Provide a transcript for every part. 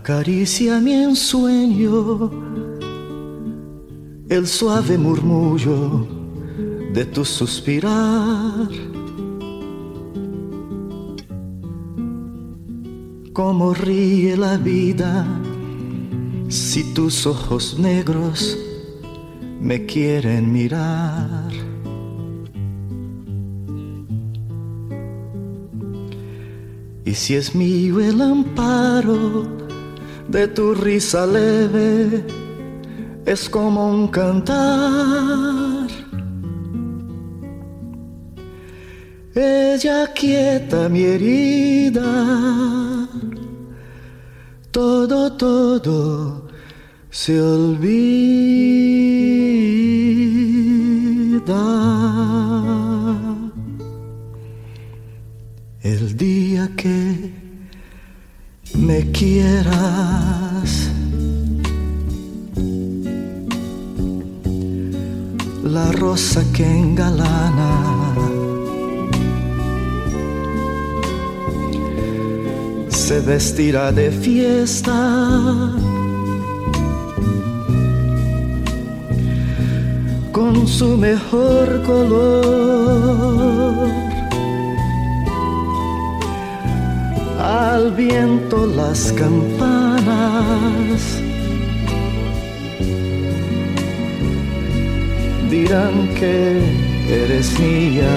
Acaricia mi ensueño el suave murmullo de tu suspirar. Cómo ríe la vida si tus ojos negros me quieren mirar. Y si es mío el amparo de tu risa leve, es como un cantar. Ella quieta mi herida, todo, todo se olvida. El día que me quieras, la rosa que engalana se vestirá de fiesta con su mejor color. Al viento las campanas dirán que eres mía,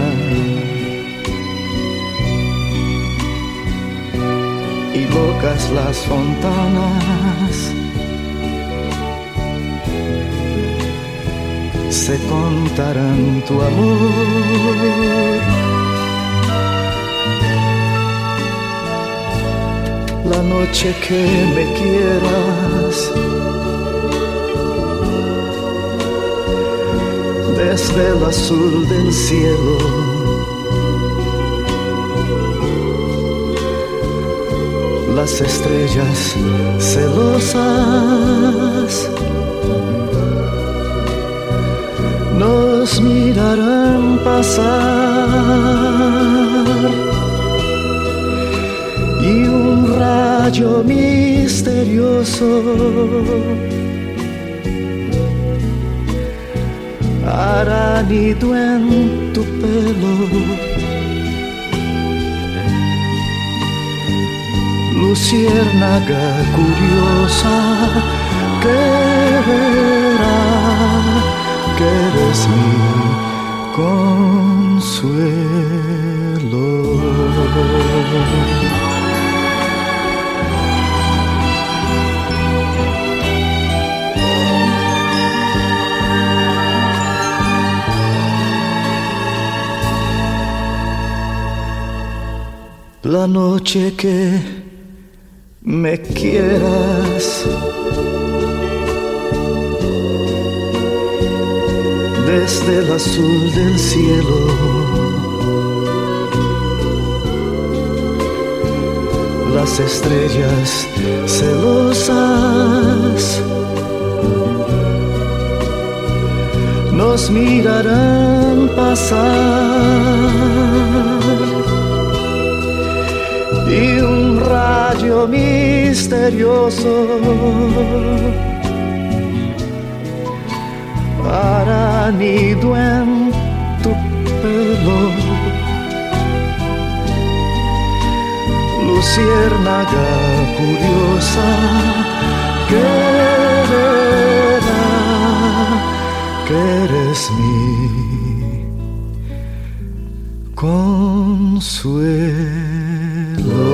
y locas las fontanas se contarán tu amor. La noche que me quieras, desde el azul del cielo, las estrellas celosas nos mirarán pasar, y un rayo misterioso hará nido en tu pelo. Luciérnaga curiosa que verá que eres mi consuelo. La noche que me quieras, desde el azul del cielo, las estrellas celosas nos mirarán pasar, y un rayo misterioso hará nido en tu pelo. Luciérnaga curiosa que verá que eres mi consuelo.